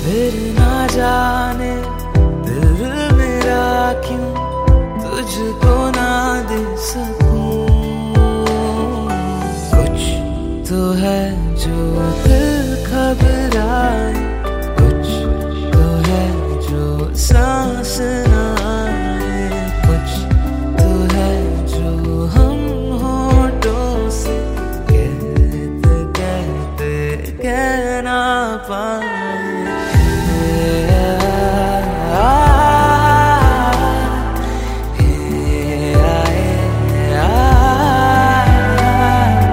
फिर ना जाने दिल मेरा क्यों तुझको ना दे सकूं। कुछ तो है जो दिल घबराए, कुछ तो है जो सांस